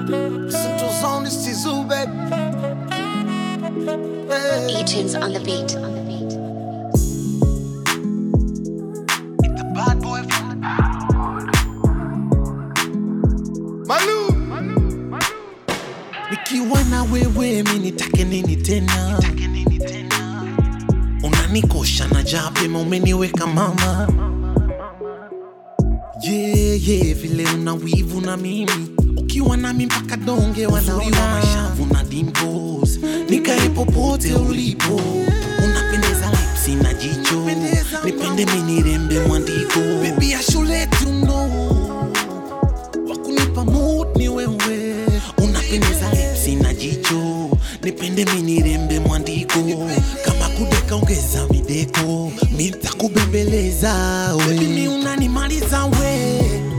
Central's on this Tizu, baby. Hey. E-tunes on the beat. The bad boy from the Malu. Nikiwa na wewe mimi nitake nini tena? Unanikosha na jape umeniweka mama. Yeah, vile una wivu na mimi. Ukiwa nami mpaka donge wanaona mashavu na dimples. Nikae popote ulipo. Unapendeza lipsi na jicho. Nipende mimi nirembe mwandiko. Baby, I should let you know. Wakunipa mood ni wewe. Unapendeza lipsi na jicho. Nipende mimi nirembe mwandiko. Kama kudeka ongeza mideko. Mimi nitakubembeleza we. Baby, mimi unanimaliza we.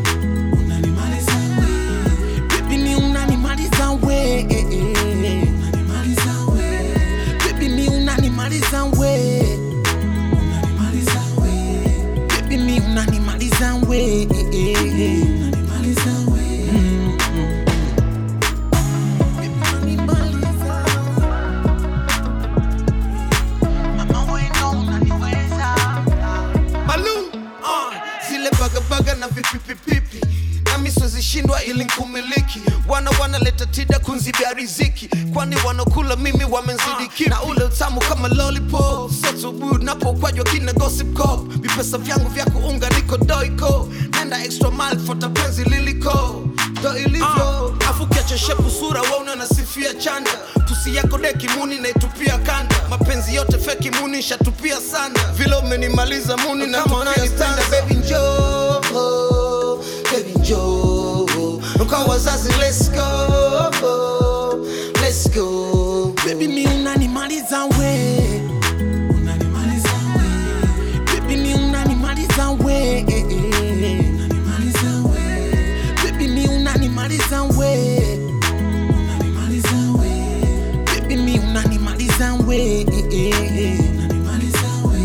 Baga na vipipipipi nami siwezi shindwa ili nkumiliki. Wanaleta tida kunzibia riziki. Kwani wanakula mimi wamenzidi kipi? Na ule utamu kama lollipop. So good napo kwajwa kina gossip cop. Vipesa vyangu vya kuunga niko doiko. Nenda extra mile fota penzi liliko. Do ilivyo afu kiacha shepu sura wauna nasifia chanda. Tusi yako deki muni na itupia kanda. Mapenzi yote feki muni shatupia sana. Vile umenimaliza muni na tupia standa. Baby njoo, baby njoo. Nuka wazazi let's go, let's go. Baby mi unanimaliza we. Unanimaliza we. Baby mi unanimaliza we. Unanimaliza we. Baby mi unanimaliza we. Unanimaliza we. Baby mi unanimaliza we. Unanimaliza we.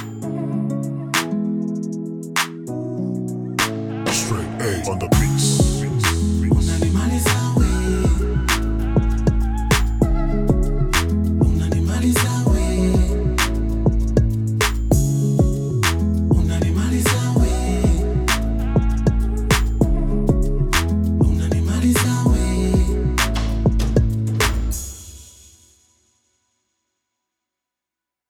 Straight A on the beats.